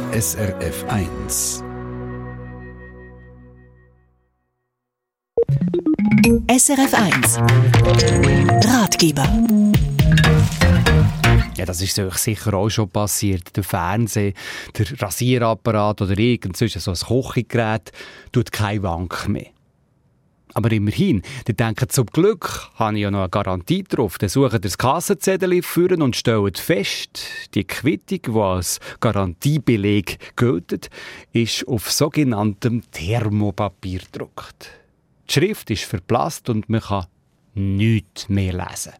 SRF 1. SRF 1 Ratgeber. Ja, das ist euch sicher auch schon passiert. Der Fernseher, der Rasierapparat oder inzwischen so ein Kochgerät tut keine Wank mehr. Aber immerhin, die denken, zum Glück habe ich ja noch eine Garantie drauf. Dann suchen das Kassenzettel führen und stellen fest, die Quittung, die als Garantiebeleg gilt, ist auf sogenanntem Thermopapier gedruckt. Die Schrift ist verblasst und man kann nichts mehr lesen.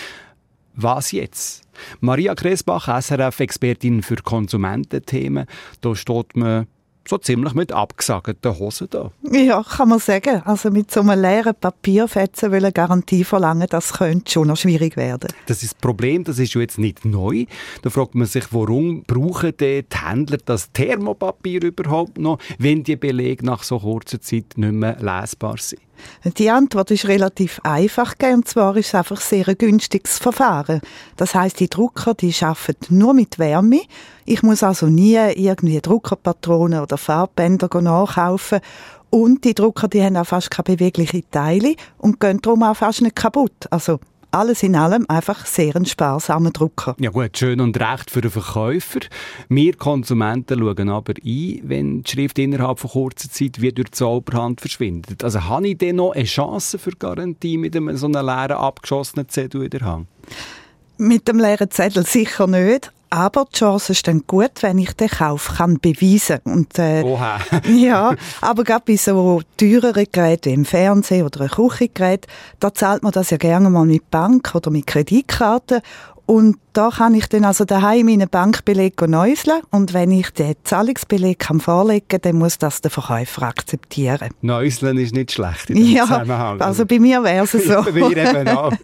Was jetzt? Maria Kresbach, SRF-Expertin für Konsumententhemen. Da steht man so ziemlich mit abgesagten Hosen da. Ja, kann man sagen. Also mit so einem leeren Papierfetzen eine Garantie verlangen, das könnte schon noch schwierig werden. Das ist das Problem, das ist jetzt nicht neu. Da fragt man sich, warum brauchen die Händler das Thermopapier überhaupt noch, wenn die Belege nach so kurzer Zeit nicht mehr lesbar sind? Die Antwort ist relativ einfach, und zwar ist es einfach sehr ein günstiges Verfahren. Das heisst, die Drucker, die arbeiten nur mit Wärme. Ich muss also nie irgendwie Druckerpatronen oder Farbbänder nachkaufen. Und die Drucker, die haben auch fast keine beweglichen Teile und gehen darum auch fast nicht kaputt. Also alles in allem einfach sehr ein sparsamer Drucker. Ja gut, schön und recht für den Verkäufer. Wir Konsumenten schauen aber ein, wenn die Schrift innerhalb von kurzer Zeit wie durch die Zauberhand verschwindet. Also habe ich denn noch eine Chance für Garantie mit einem so einem leeren, abgeschossenen Zettel in der Hand? Mit dem leeren Zettel sicher nicht. Aber die Chance ist dann gut, wenn ich den Kauf kann beweisen kann. Und, Oha. Ja, aber gerade bei so teureren Geräten wie im Fernsehen oder einem Küchengerät, da zahlt man das ja gerne mal mit Bank oder mit Kreditkarte. Und da kann ich dann also daheim meinen Bankbeleg neuseln. Und wenn ich den Zahlungsbeleg kann vorlegen kann, dann muss das der Verkäufer akzeptieren. Neuseln ist nicht schlecht in diesem Zusammenhang. Also bei mir wäre es so. Bei mir eben auch.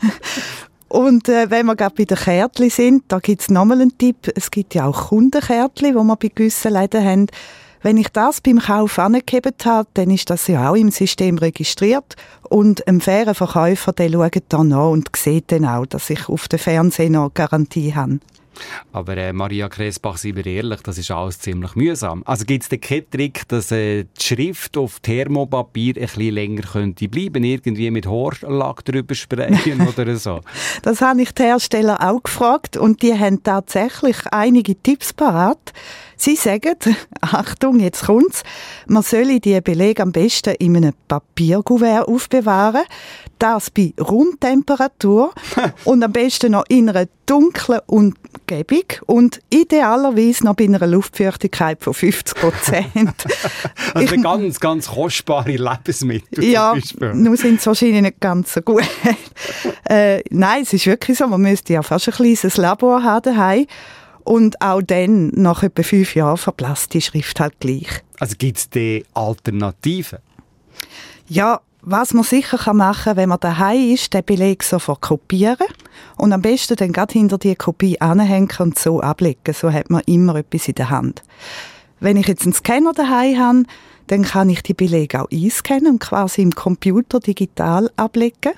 Und wenn wir gerade bei den Kärtchen sind, da gibt es nochmal einen Tipp. Es gibt ja auch Kundenkärtchen, die wir bei gewissen Läden haben. Wenn ich das beim Kauf angegeben habe, dann ist das ja auch im System registriert. Und ein fairer Verkäufer, der schaut dann nach und sieht dann auch, dass ich auf dem Fernseher noch Garantie habe. Aber Maria Kresbach, seien wir ehrlich, das ist alles ziemlich mühsam. Also gibt es denn keinen Trick, dass die Schrift auf Thermopapier ein bisschen länger könnte bleiben? Irgendwie mit Haarlack drüber sprayen oder so? Das habe ich die Hersteller auch gefragt und die haben tatsächlich einige Tipps parat. Sie sagen, Achtung, jetzt kommt's, man solle die Belege am besten in einem Papierkuvert aufbewahren, das bei Raumtemperatur und am besten noch in einer dunklen Umgebung und idealerweise noch bei einer Luftfeuchtigkeit von 50%. Also ganz, ganz kostbare Lebensmittel. Ja, nun sind es wahrscheinlich nicht ganz so gut. Nein, es ist wirklich so, man müsste ja fast ein kleines Labor haben daheim. Und auch dann, nach etwa 5 Jahren, verblasst die Schrift halt gleich. Also gibt es die Alternativen? Ja, was man sicher machen kann, wenn man daheim ist, den Beleg sofort kopieren und am besten dann gerade hinter die Kopie anhängen und so ablegen. So hat man immer etwas in der Hand. Wenn ich jetzt einen Scanner daheim habe, dann kann ich die Belege auch einscannen und quasi im Computer digital ablegen.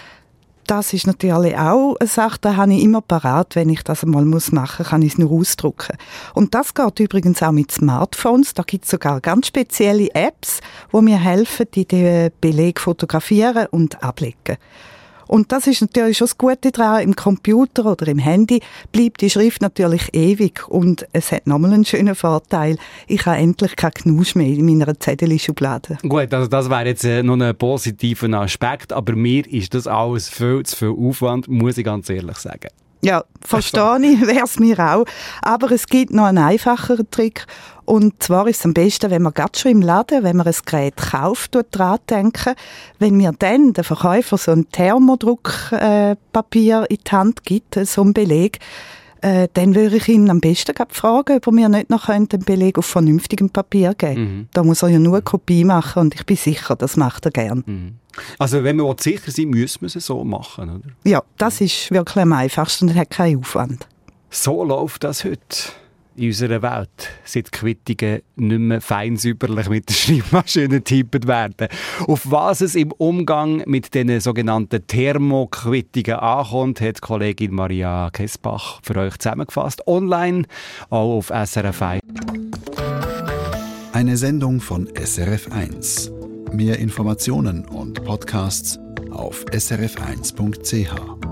Das ist natürlich auch eine Sache, die habe ich immer parat. Wenn ich das einmal machen muss, kann ich es nur ausdrucken. Und das geht übrigens auch mit Smartphones. Da gibt es sogar ganz spezielle Apps, die mir helfen, die Belege fotografieren und ablegen. Und das ist natürlich schon das Gute daran, im Computer oder im Handy bleibt die Schrift natürlich ewig. Und es hat nochmal einen schönen Vorteil. Ich habe endlich keinen Knusch mehr in meiner Zettel-Schublade. Gut, also das wäre jetzt noch ein positiver Aspekt, aber mir ist das alles viel zu viel Aufwand, muss ich ganz ehrlich sagen. Ja, verstehe ich, wäre es mir auch. Aber es gibt noch einen einfacheren Trick. Und zwar ist es am besten, wenn man gerade schon im Laden, wenn man ein Gerät kauft, daran denken, wenn mir dann der Verkäufer so ein Thermodruckpapier in die Hand gibt, so ein Beleg, dann würde ich ihn am besten fragen, ob er mir nicht noch einen Beleg auf vernünftigem Papier geben könnte. Da muss er ja nur eine Kopie machen und ich bin sicher, das macht er gern. Also wenn man sicher sein will, müssen wir es so machen, oder? Ja, das ist wirklich am einfachsten und hat keinen Aufwand. So läuft das heute in unserer Welt, seit Quittungen nicht mehr fein säuberlich mit der Schreibmaschine getippt werden. Auf was es im Umgang mit den sogenannten Thermoquittungen ankommt, hat Kollegin Maria Kresbach für euch zusammengefasst. Online, auch auf SRF 1. Eine Sendung von SRF1. Mehr Informationen und Podcasts auf srf1.ch.